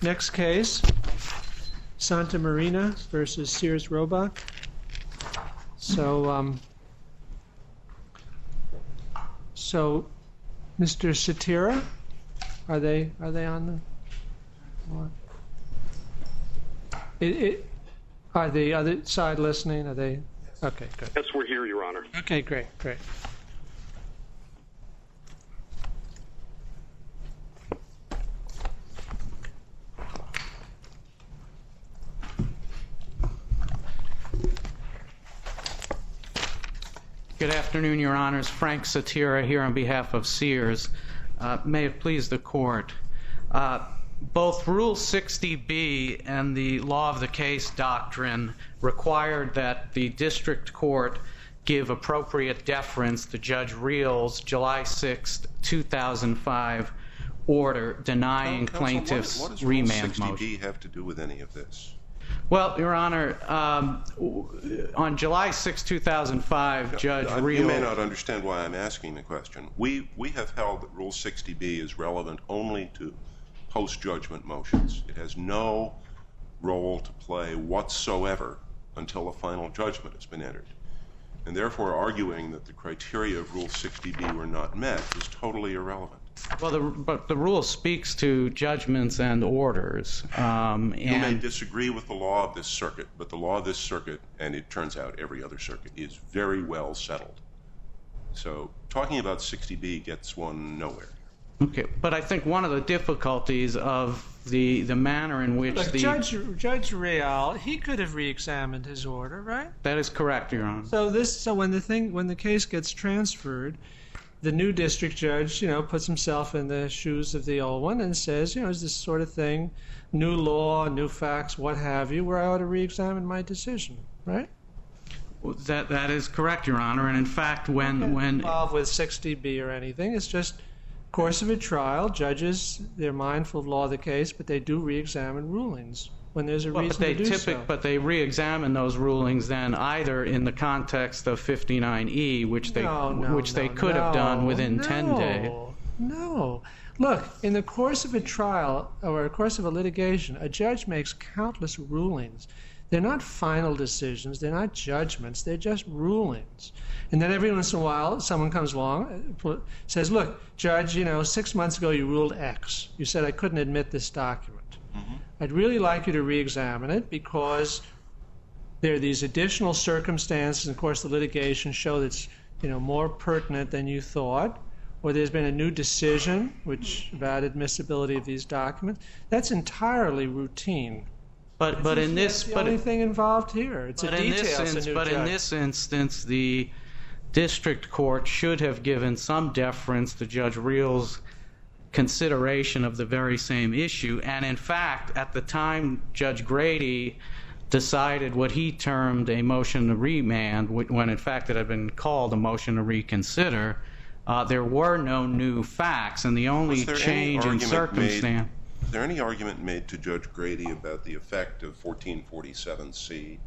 Next case, Santa Marina versus Sears Roebuck. So Mr. Satira, are they on the? Are the other side listening? Are they? Okay, good. Yes, we're here, Your Honor. Okay, great. Good afternoon, Your Honors. Frank Satira here on behalf of Sears. May it please the Court. Both Rule 60B and the law of the case doctrine required that the district court give appropriate deference to Judge Reel's July 6, 2005 order denying plaintiffs' remand motion. What does Rule 60B have to do with any of this? Well, Your Honor, on July 6, 2005, Judge Reel... You may not understand why I'm asking the question. We have held that Rule 60B is relevant only to post-judgment motions. It has no role to play whatsoever until a final judgment has been entered. And therefore, arguing that the criteria of Rule 60B were not met is totally irrelevant. Well, but the rule speaks to judgments and orders. You may disagree with the law of this circuit, but the law of this circuit, and it turns out every other circuit, is very well settled. So talking about 60B gets one nowhere. Okay, but I think one of the difficulties of the manner in which Judge Reel, he could have re-examined his order, right? That is correct, Your Honor. So when the case gets transferred, the new district judge, puts himself in the shoes of the old one and says, is this sort of thing, new law, new facts, what have you, where I ought to re-examine my decision, right? Well, that is correct, Your Honor. And in fact, when involved with 60B or anything, it's just course of a trial. Judges, they're mindful of law of the case, but they do re-examine rulings when there's a reason to do so. But they re-examine those rulings then either in the context of 59E, which they could have done within 10 days. No. Look, in the course of a trial or a course of a litigation, a judge makes countless rulings. They're not final decisions. They're not judgments. They're just rulings. And then every once in a while, someone comes along and says, look, Judge, 6 months ago you ruled X. You said I couldn't admit this document. I'd really like you to re-examine it because there are these additional circumstances, and of course the litigation show that's more pertinent than you thought, or there's been a new decision about admissibility of these documents. That's entirely routine. But in this, the only thing involved here. It's a detail. In this instance, the district court should have given some deference to Judge Reel's consideration of the very same issue. And in fact, at the time Judge Grady decided what he termed a motion to remand, when in fact it had been called a motion to reconsider, there were no new facts, and the only change in circumstance. Is there any argument made to Judge Grady about the effect of 1447C?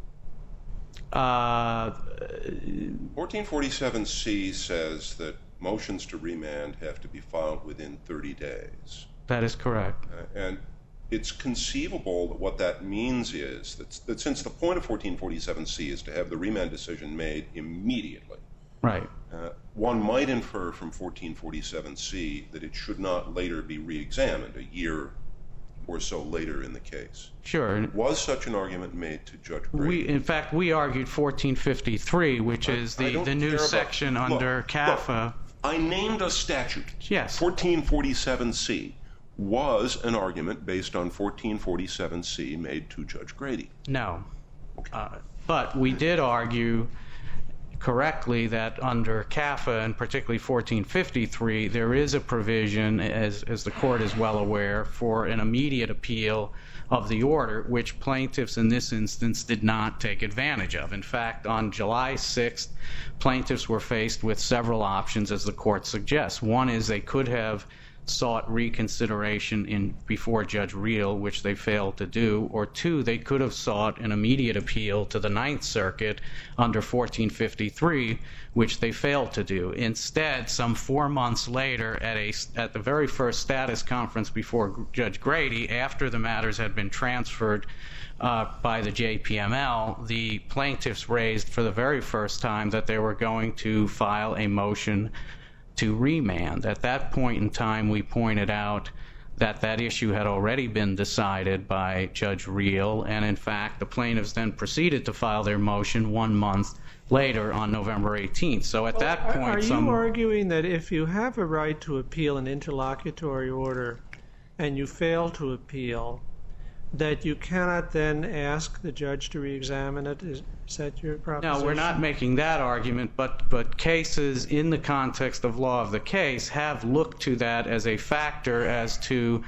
1447C says that motions to remand have to be filed within 30 days. That is correct. And it's conceivable that what that means is that since the point of 1447C is to have the remand decision made immediately, right? One might infer from 1447C that it should not later be re-examined a year or so later in the case. Sure. Was such an argument made to Judge Grady? In fact, we argued 1453, which is the new section under CAFA. Look, I named a statute. Yes. 1447C was an argument based on 1447C made to Judge Grady. No. But we did argue correctly that under CAFA, and particularly 1453, there is a provision, as the court is well aware, for an immediate appeal of the order, which plaintiffs in this instance did not take advantage of. In fact, on July 6th, plaintiffs were faced with several options, as the court suggests. One is they could have sought reconsideration before Judge Reel, which they failed to do, or two, they could have sought an immediate appeal to the Ninth Circuit under 1453, which they failed to do. Instead, some 4 months later, at the very first status conference before Judge Grady, after the matters had been transferred by the JPML, the plaintiffs raised for the very first time that they were going to file a motion to remand. At that point in time, we pointed out that that issue had already been decided by Judge Reel, and in fact, the plaintiffs then proceeded to file their motion 1 month later on November 18th. So at that point, are you arguing that if you have a right to appeal an interlocutory order and you fail to appeal, that you cannot then ask the judge to re-examine it? Is that your proposition? No, we're not making that argument, but cases in the context of law of the case have looked to that as a factor as to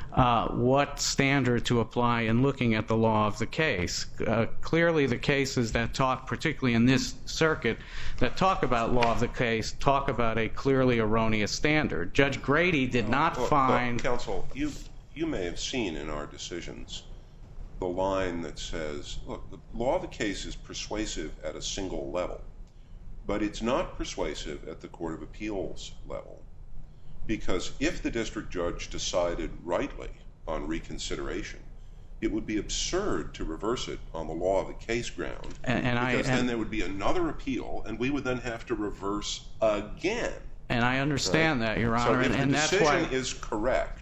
what standard to apply in looking at the law of the case. Clearly, the cases that talk, particularly in this circuit, that talk about law of the case, talk about a clearly erroneous standard. Judge Grady did not find... Counsel, you may have seen in our decisions the line that says, look, the law of the case is persuasive at a single level, but it's not persuasive at the Court of Appeals level, because if the district judge decided rightly on reconsideration, it would be absurd to reverse it on the law of the case ground, because then there would be another appeal, and we would then have to reverse again. And I understand that, Your Honor. So if the decision is correct,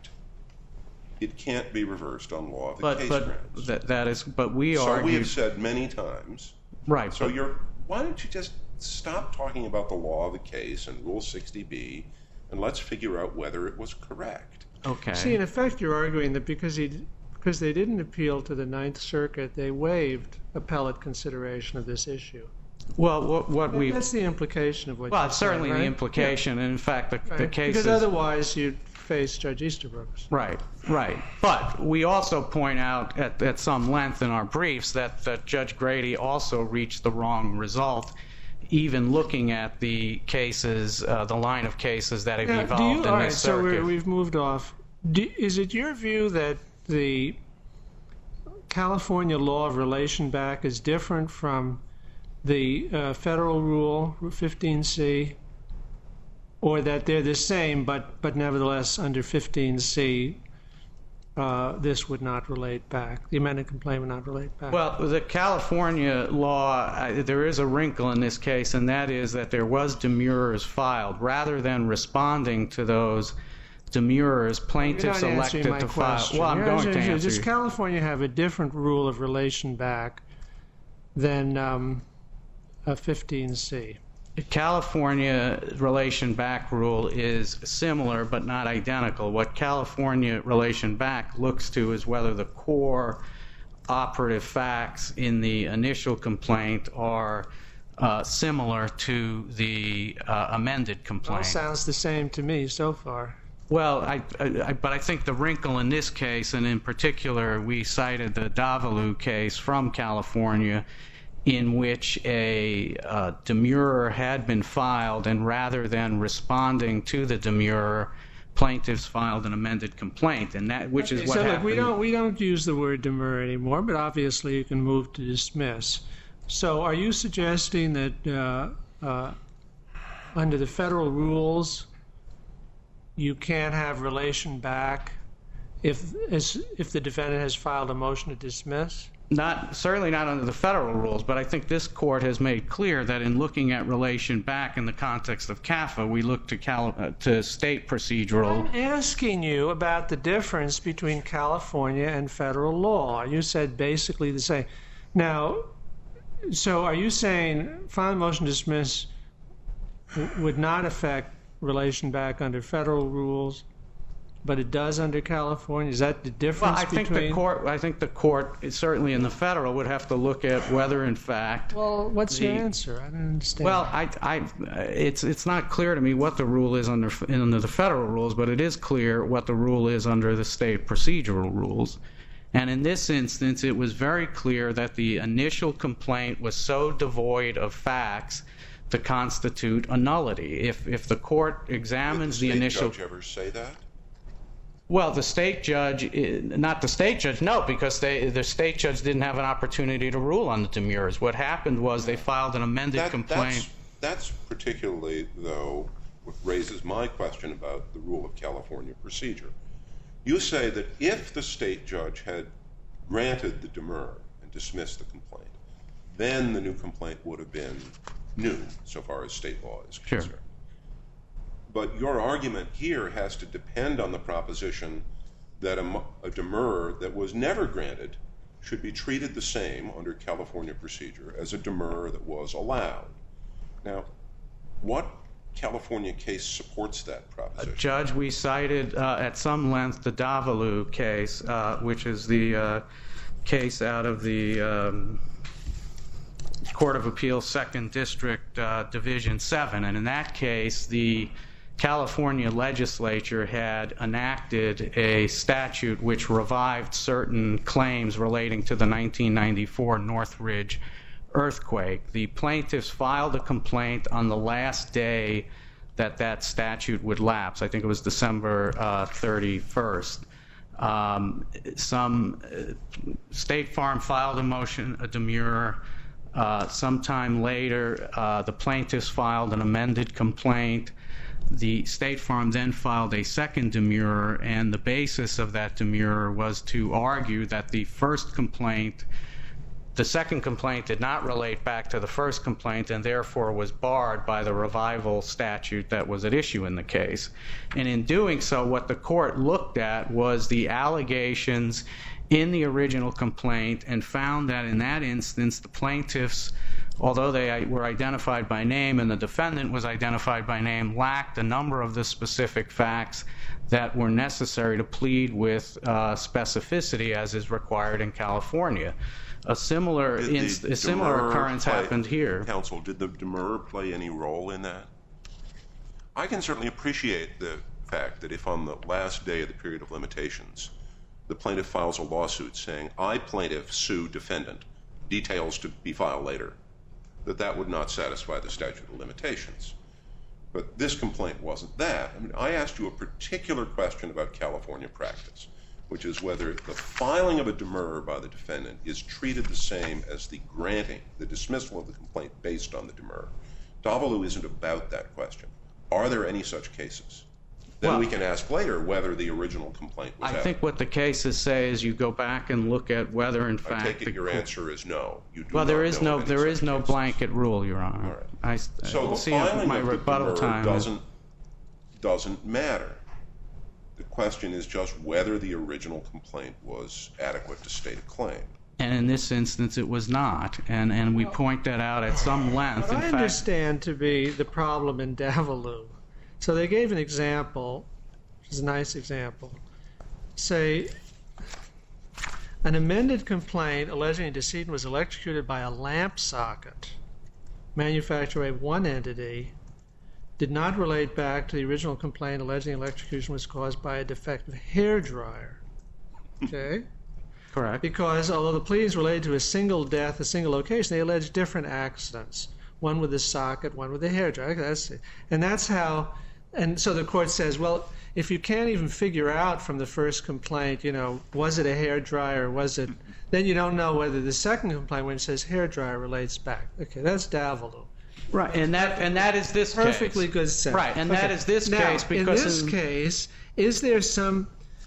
it can't be reversed on law of the case grounds. That is, but we are. So we have said many times. Right. So why don't you just stop talking about the law of the case and Rule 60B, and let's figure out whether it was correct. Okay. See, in effect, you're arguing that because they didn't appeal to the Ninth Circuit, they waived appellate consideration of this issue. Well, that's the implication of what. Well, you're it's certainly saying, right? the implication, and in fact, the case because otherwise you'd face Judge Easterbrook's. Right. But we also point out at some length in our briefs that Judge Grady also reached the wrong result, even looking at the cases, the line of cases that have evolved in this circuit. So we've moved off. Is it your view that the California law of relation back is different from the federal rule, 15C, or that they're the same, but nevertheless under 15C, this would not relate back? The amended complaint would not relate back? Well, the California law, there is a wrinkle in this case, and that is that there was demurrers filed. Rather than responding to those demurrers, plaintiffs elected to file. Well, I'm going to answer you. Does California have a different rule of relation back than a 15C? The California relation back rule is similar but not identical. What California relation back looks to is whether the core operative facts in the initial complaint are similar to the amended complaint. Well, sounds the same to me so far. Well, but I think the wrinkle in this case, and in particular we cited the Davalu case from California, in which a demurrer had been filed, and rather than responding to the demurrer, plaintiffs filed an amended complaint, and that what happened. Look, we don't use the word demurrer anymore, but obviously you can move to dismiss. So are you suggesting that under the federal rules you can't have relation back if the defendant has filed a motion to dismiss? Certainly not under the federal rules, but I think this court has made clear that in looking at relation back in the context of CAFA, we look to state procedural. I'm asking you about the difference between California and federal law. You said basically the same. Now, so are you saying filing a motion to dismiss would not affect relation back under federal rules, but it does under California? Is that the difference? Well, I think the court, certainly in the federal, would have to look at whether, in fact. Well, what's your answer? I don't understand. Well, it's not clear to me what the rule is under the federal rules, but it is clear what the rule is under the state procedural rules. And in this instance, it was very clear that the initial complaint was so devoid of facts to constitute a nullity. If the court examines the initial. Did the state judge ever say that? Well, the state judge, not the state judge, no, because the state judge didn't have an opportunity to rule on the demurs. What happened was they filed an amended complaint. That's particularly, though, what raises my question about the rule of California procedure. You say that if the state judge had granted the demur and dismissed the complaint, then the new complaint would have been new, so far as state law is concerned. Sure. But your argument here has to depend on the proposition that a demur that was never granted should be treated the same under California procedure as a demur that was allowed. Now, what California case supports that proposition? Judge, we cited at some length the Davalu case, which is the case out of the Court of Appeals 2nd District, Division 7. And in that case, the California legislature had enacted a statute which revived certain claims relating to the 1994 Northridge earthquake. The plaintiffs filed a complaint on the last day that statute would lapse. I think it was December 31st. State Farm filed a demur. Sometime later, the plaintiffs filed an amended complaint. The State Farm then filed a second demur, and the basis of that demur was to argue that the second complaint did not relate back to the first complaint and therefore was barred by the revival statute that was at issue in the case. And in doing so, what the court looked at was the allegations in the original complaint and found that in that instance the plaintiffs, although they were identified by name and the defendant was identified by name, lacked a number of the specific facts that were necessary to plead with specificity as is required in California. A similar occurrence happened here. Counsel, did the demur play any role in that? I can certainly appreciate the fact that if on the last day of the period of limitations the plaintiff files a lawsuit saying, I, plaintiff, sue defendant, details to be filed later, that would not satisfy the statute of limitations. But this complaint wasn't that. I mean, I asked you a particular question about California practice, which is whether the filing of a demur by the defendant is treated the same as the dismissal of the complaint based on the demur. Davalu isn't about that question. Are there any such cases? Then we can ask later whether the original complaint was I think what the cases say is you go back and look at whether, in fact, I take it your answer is no. You do well, there is not no blanket rule, Your Honor. All right. So the filing of the demur doesn't matter. The question is just whether the original complaint was adequate to state a claim. And in this instance, it was not. And we point that out at some length. What I understand to be the problem in Davalu. So they gave an example, which is a nice example. Say, an amended complaint alleging a decedent was electrocuted by a lamp socket manufactured by one entity did not relate back to the original complaint alleging electrocution was caused by a defective hairdryer. Okay? Correct. Because although the pleadings related to a single death, a single location, they allege different accidents. One with a socket, one with a hairdryer. And that's how, and so the court says, well, if you can't even figure out from the first complaint, was it a hairdryer or was it, then you don't know whether the second complaint when it says hairdryer relates back. Okay, that's Davalu. Right, and that is this case. Perfectly good sense. Right, and that is this case because in this case, is there some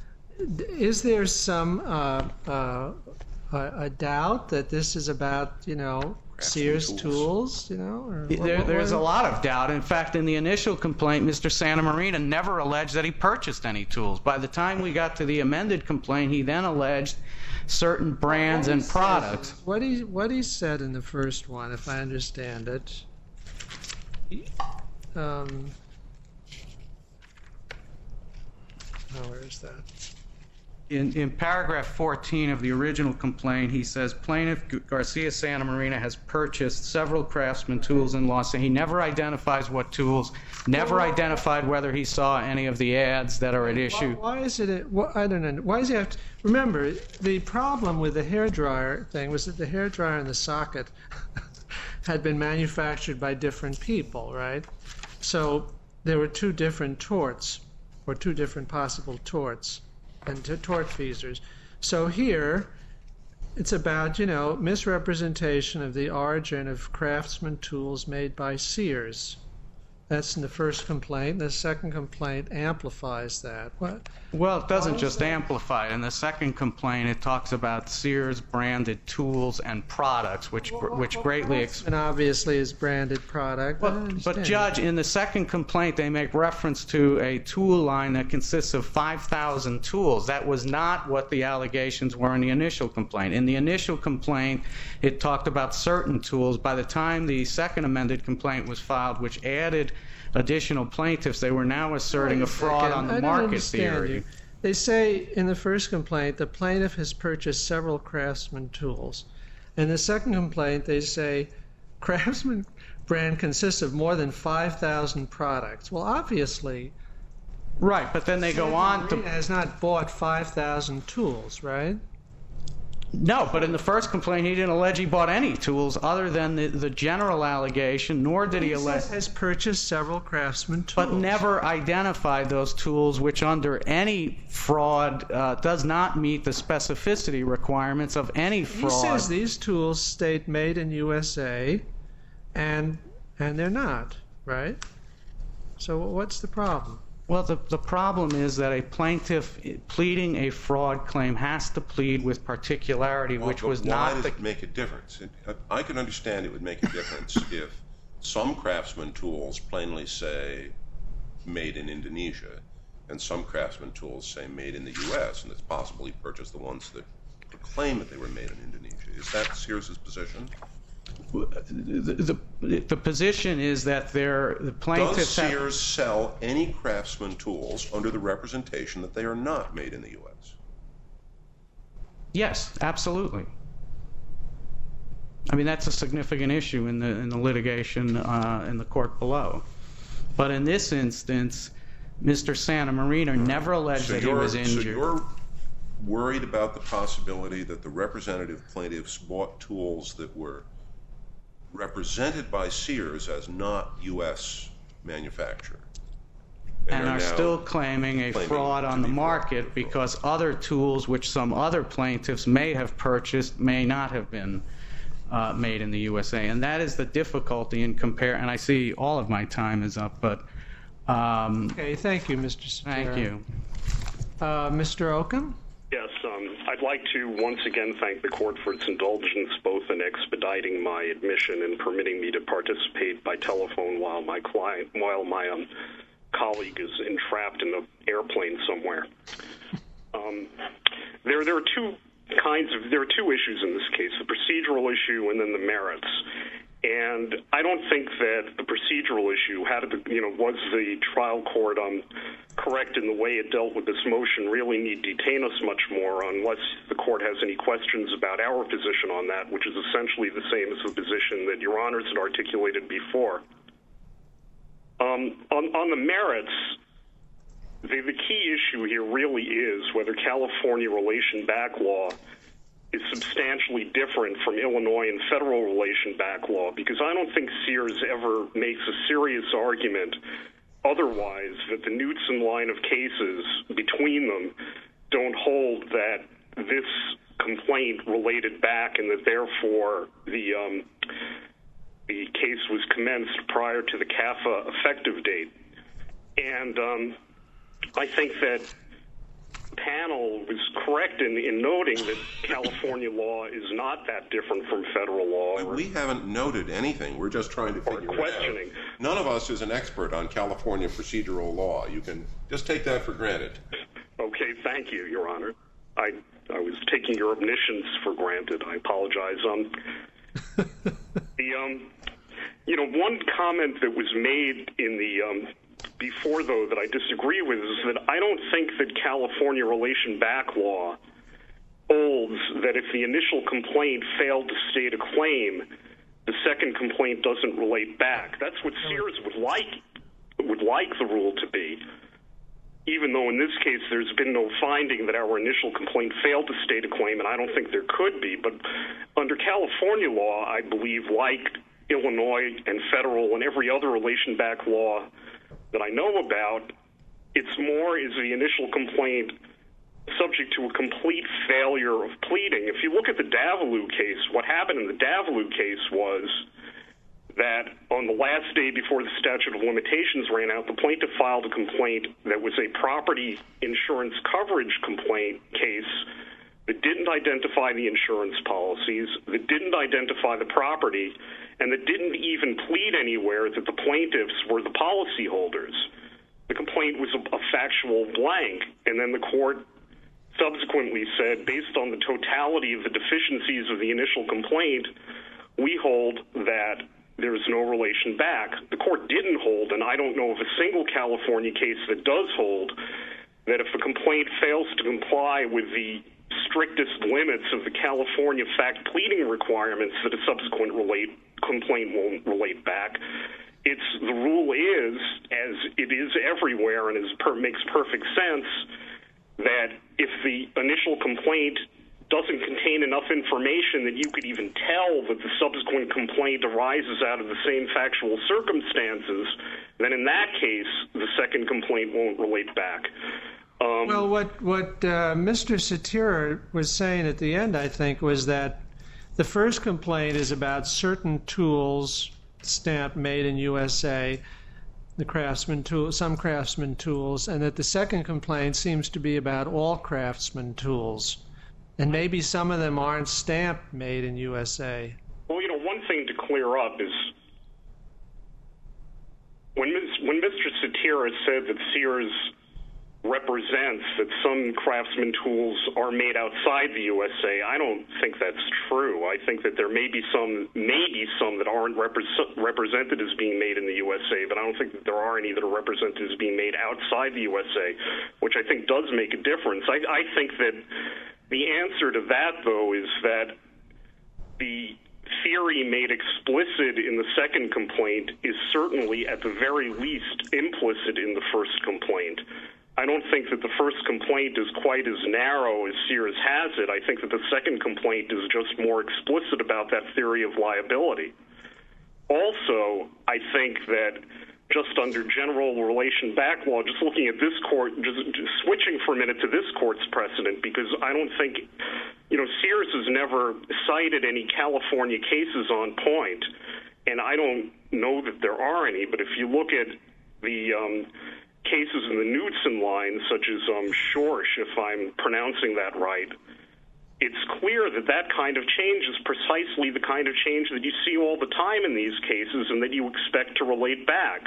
a doubt that this is about Sears tools? There's a lot of doubt. In fact, in the initial complaint, Mr. Santamarina never alleged that he purchased any tools. By the time we got to the amended complaint, he then alleged certain brands and products. What he said in the first one, if I understand it. Where is that? In paragraph 14 of the original complaint, he says, Plaintiff Garcia Santamarina has purchased several Craftsman tools in Los Angeles. He never identifies what tools, never identified whether he saw any of the ads that are at issue. Why is it, I don't know, why does he have to, remember, the problem with the hairdryer thing was that the hairdryer and the socket had been manufactured by different people, right? So there were two different torts, or two different possible torts. and to tortfeasors. So here, it's about, misrepresentation of the origin of Craftsman tools made by Sears. That's in the first complaint. The second complaint amplifies that. What? Well, it doesn't just amplify it. In the second complaint, it talks about Sears branded tools and products, which greatly and obviously is branded product. But Judge, in the second complaint, they make reference to a tool line that consists of 5,000 tools. That was not what the allegations were in the initial complaint. In the initial complaint, it talked about certain tools. By the time the second amended complaint was filed, which added additional plaintiffs, they were now asserting a fraud on the market theory. They say in the first complaint the plaintiff has purchased several Craftsman tools. In the second complaint they say Craftsman brand consists of more than 5,000 products. Well, obviously, right, but then they go on to... has not bought 5,000 tools, right? No, but in the first complaint, he didn't allege he bought any tools other than the general allegation, nor did he allege... He has purchased several Craftsman tools. But never identified those tools, which under any fraud does not meet the specificity requirements of any fraud. He says these tools state made in USA, and they're not, right? So what's the problem? Well, the problem is that a plaintiff pleading a fraud claim has to plead with particularity, which was not the... Why does it make a difference? I can understand it would make a difference if some Craftsman tools plainly say made in Indonesia, and some Craftsman tools say made in the U.S., and it's possible he purchased the ones that claim that they were made in Indonesia. Is that Sears' position? The position is that the plaintiffs... Does Sears sell any Craftsman tools under the representation that they are not made in the U.S.? Yes, absolutely. I mean, that's a significant issue in the litigation in the court below. But in this instance, Mr. Santamarina never alleged that he was injured. So you're worried about the possibility that the representative plaintiffs bought tools that were represented by Sears as not U.S. manufactured. And are still claiming a fraud on the market because other tools which some other plaintiffs may have purchased may not have been made in the USA. And that is the difficulty in compare. And I see all of my time is up, but... okay, thank you, Mr. Sotero. Thank you. Mr. Oakham? Yes, I'd like to once again thank the court for its indulgence both in expediting my admission and permitting me to participate by telephone while my colleague is entrapped in an airplane somewhere. There are two issues in this case: the procedural issue and then the merits. And I don't think that the procedural issue, was the trial court correct in the way it dealt with this motion, really need detain us much more unless the court has any questions about our position on that, which is essentially the same as the position that Your Honors had articulated before. On the merits, the key issue here really is whether California relation back law is substantially different from Illinois and federal relation back law, because I don't think Sears ever makes a serious argument otherwise that the Knutson line of cases between them don't hold that this complaint related back and that therefore the case was commenced prior to the CAFA effective date. And I think that panel was correct in noting that California law is not that different from federal law. We haven't noted anything. We're just trying to figure it out. None of us is an expert on California procedural law. You can just take that for granted. Okay, thank you, Your Honor. I was taking your omniscience for granted. I apologize. One comment that was made in the before, though, that I disagree with is that I don't think that California relation back law holds that if the initial complaint failed to state a claim, the second complaint doesn't relate back. That's what Sears would like the rule to be, even though in this case there's been no finding that our initial complaint failed to state a claim, and I don't think there could be. But under California law, I believe, like Illinois and federal and every other relation back law that I know about, it's more is the initial complaint subject to a complete failure of pleading. If you look at the Davallou case, what happened in the Davallou case was that on the last day before the statute of limitations ran out, the plaintiff filed a complaint that was a property insurance coverage complaint case that didn't identify the insurance policies, that didn't identify the property, and that didn't even plead anywhere that the plaintiffs were the policyholders. The complaint was a factual blank, and then the court subsequently said, based on the totality of the deficiencies of the initial complaint, we hold that there is no relation back. The court didn't hold, and I don't know of a single California case that does hold, that if a complaint fails to comply with the strictest limits of the California fact pleading requirements, that a subsequent complaint won't relate back. The rule is, as it is everywhere and makes perfect sense, that if the initial complaint doesn't contain enough information that you could even tell that the subsequent complaint arises out of the same factual circumstances, then in that case, the second complaint won't relate back. Well, what Mr. Satira was saying at the end, I think, was that the first complaint is about certain tools, stamp made in USA, the Craftsman tool, some Craftsman tools, and that the second complaint seems to be about all Craftsman tools, and maybe some of them aren't stamp made in USA. Well, one thing to clear up is when Mr. Satira said that Sears represents that some Craftsman tools are made outside the USA, I don't think that's true. I think that there may be some that aren't represented as being made in the USA, but I don't think that there are any that are represented as being made outside the USA, which I think does make a difference. I think that the answer to that, though, is that the theory made explicit in the second complaint is certainly, at the very least, implicit in the first complaint. I don't think that the first complaint is quite as narrow as Sears has it. I think that the second complaint is just more explicit about that theory of liability. Also, I think that just under general relation back law, just looking at this court, just switching for a minute to this court's precedent, because I don't think, Sears has never cited any California cases on point, and I don't know that there are any, but if you look at the cases in the Knudsen line, such as Schorsch, if I'm pronouncing that right, it's clear that that kind of change is precisely the kind of change that you see all the time in these cases and that you expect to relate back.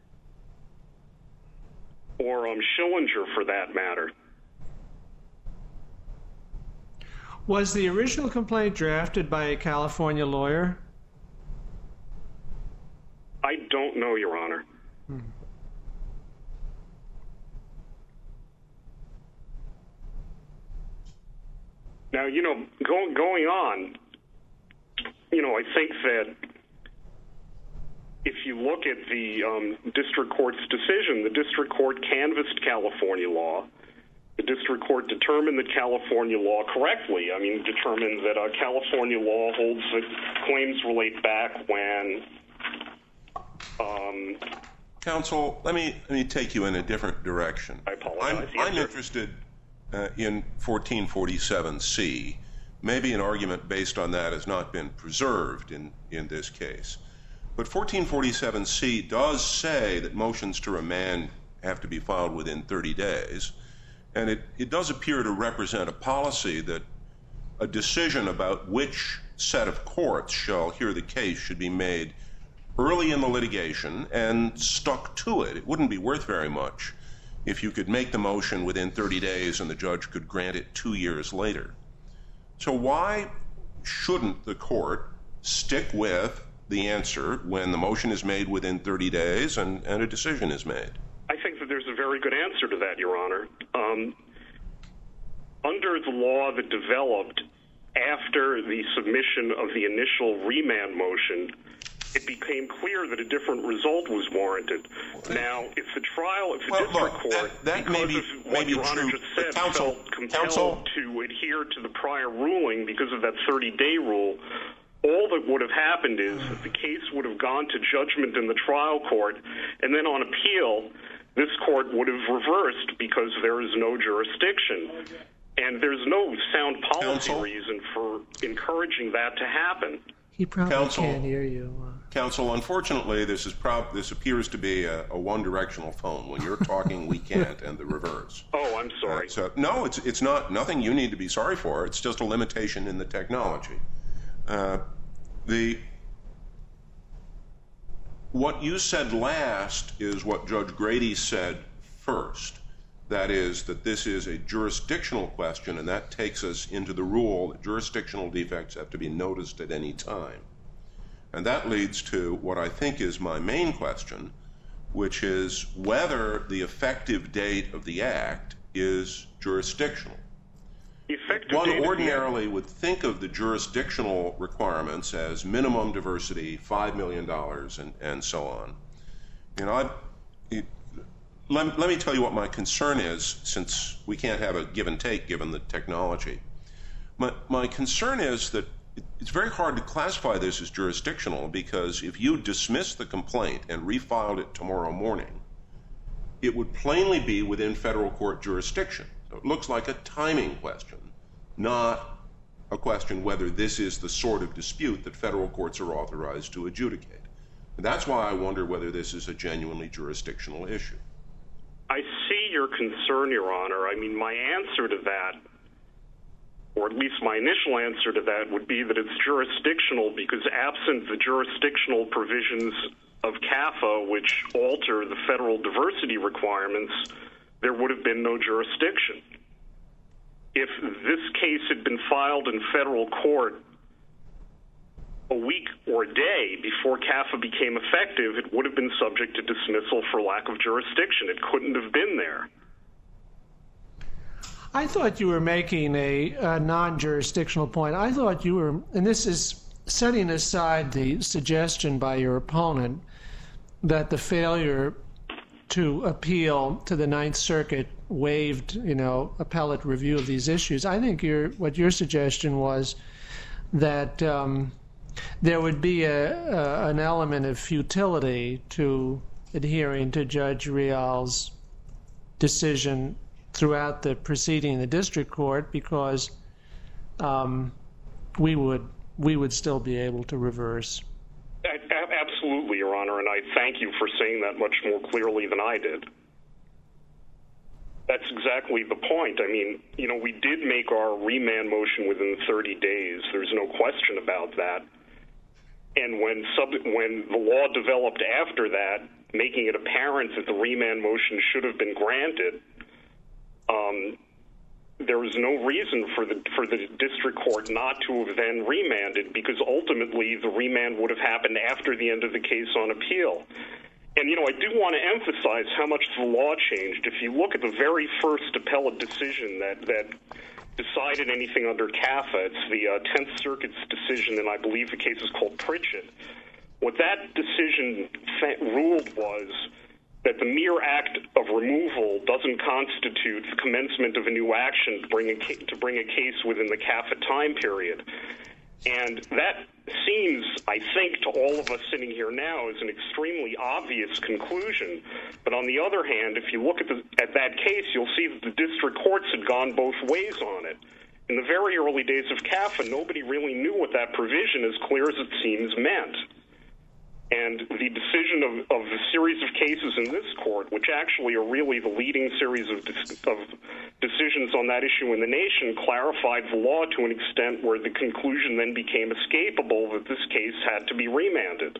Or Schillinger, for that matter. Was the original complaint drafted by a California lawyer? I don't know, Your Honor. Now, going on, I think that if you look at the district court's decision, the district court canvassed California law. The district court determined that California law correctly. Determined that California law holds that claims relate back when... Counsel, let me take you in a different direction. I apologize. I'm interested in 1447C. Maybe an argument based on that has not been preserved in this case. But 1447C does say that motions to remand have to be filed within 30 days. And it does appear to represent a policy that a decision about which set of courts shall hear the case should be made early in the litigation and stuck to it. It wouldn't be worth very much if you could make the motion within 30 days and the judge could grant it 2 years later. So why shouldn't the court stick with the answer when the motion is made within 30 days and a decision is made? I think that there's a very good answer to that, Your Honor. Under the law that developed after the submission of the initial remand motion, it became clear that a different result was warranted. Now, if the district court, because of what Your Honor just said, felt compelled to adhere to the prior ruling because of that 30-day rule, all that would have happened is that the case would have gone to judgment in the trial court, and then on appeal, this court would have reversed because there is no jurisdiction. And there's no sound policy reason for encouraging that to happen. He probably can't hear you. Counsel, unfortunately, this appears to be a one-directional phone. When you're talking, we can't, and the reverse. Oh, I'm sorry. No, it's nothing you need to be sorry for. It's just a limitation in the technology. What you said last is what Judge Grady said first. That is, that this is a jurisdictional question, and that takes us into the rule that jurisdictional defects have to be noticed at any time. And that leads to what I think is my main question, which is whether the effective date of the act is jurisdictional. One ordinarily would think of the jurisdictional requirements as minimum diversity, $5 million, and so on. Let me tell you what my concern is, since we can't have a give and take given the technology. My concern is that it's very hard to classify this as jurisdictional, because if you dismiss the complaint and refiled it tomorrow morning, it would plainly be within federal court jurisdiction. So it looks like a timing question, not a question whether this is the sort of dispute that federal courts are authorized to adjudicate. And that's why I wonder whether this is a genuinely jurisdictional issue. I see your concern, Your Honor. I mean, my answer to that, or at least my initial answer to that, would be that it's jurisdictional because absent the jurisdictional provisions of CAFA, which alter the federal diversity requirements, there would have been no jurisdiction. If this case had been filed in federal court a week or a day before CAFA became effective, it would have been subject to dismissal for lack of jurisdiction. It couldn't have been there. I thought you were making a non-jurisdictional point. I thought you were, and this is setting aside the suggestion by your opponent that the failure to appeal to the Ninth Circuit waived, appellate review of these issues. I think what your suggestion was that there would be an element of futility to adhering to Judge Real's decision throughout the proceeding in the district court, because we would still be able to reverse. Absolutely, Your Honor, and I thank you for saying that much more clearly than I did. That's exactly the point. I mean, we did make our remand motion within 30 days. There's no question about that. And when the law developed after that, making it apparent that the remand motion should have been granted, there was no reason for the district court not to have then remanded, because ultimately the remand would have happened after the end of the case on appeal. And, I do want to emphasize how much the law changed. If you look at the very first appellate decision that decided anything under CAFA, it's the 10th Circuit's decision, and I believe the case is called Pritchett. What that decision ruled was that the mere act of removal doesn't constitute the commencement of a new action to bring a case within the CAFA time period. And that seems, I think, to all of us sitting here now as an extremely obvious conclusion. But on the other hand, if you look at that case, you'll see that the district courts had gone both ways on it. In the very early days of CAFA, nobody really knew what that provision, as clear as it seems, meant. And the decision of the series of cases in this court, which actually are really the leading series of decisions on that issue in the nation, clarified the law to an extent where the conclusion then became escapable that this case had to be remanded.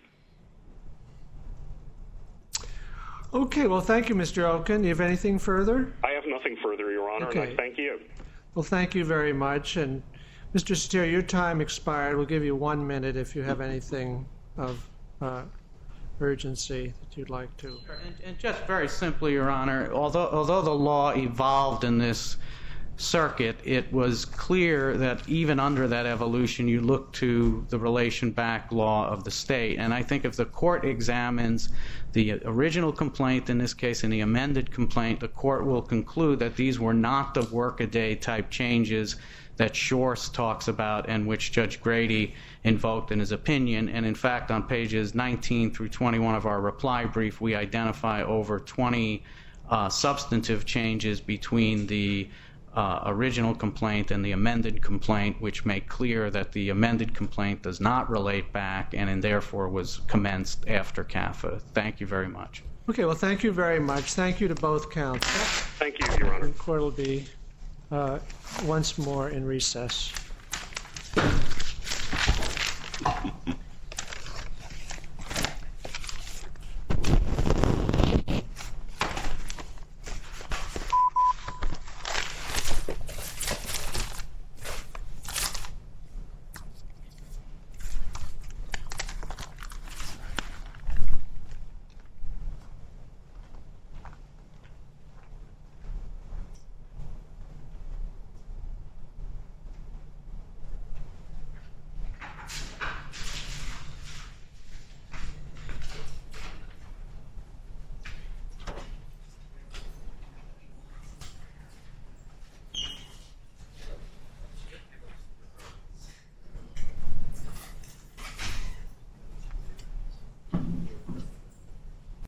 Okay, well, thank you, Mr. Okun. Do you have anything further? I have nothing further, Your Honor, okay. And I thank you. Well, thank you very much. And Mr. Satir, your time expired. We'll give you 1 minute if you have anything of urgency that you'd like to. And just very simply, Your Honor, although the law evolved in this circuit, it was clear that even under that evolution, you look to the relation back law of the state. And I think if the court examines the original complaint in this case and the amended complaint, the court will conclude that these were not the workaday type changes that Shorst talks about and which Judge Grady invoked in his opinion. And in fact, on pages 19 through 21 of our reply brief, we identify over 20 substantive changes between the original complaint and the amended complaint, which make clear that the amended complaint does not relate back and therefore was commenced after CAFA. Thank you very much. Okay, well, thank you very much. Thank you to both counsel. Thank you, Your Honor. The court will be once more in recess.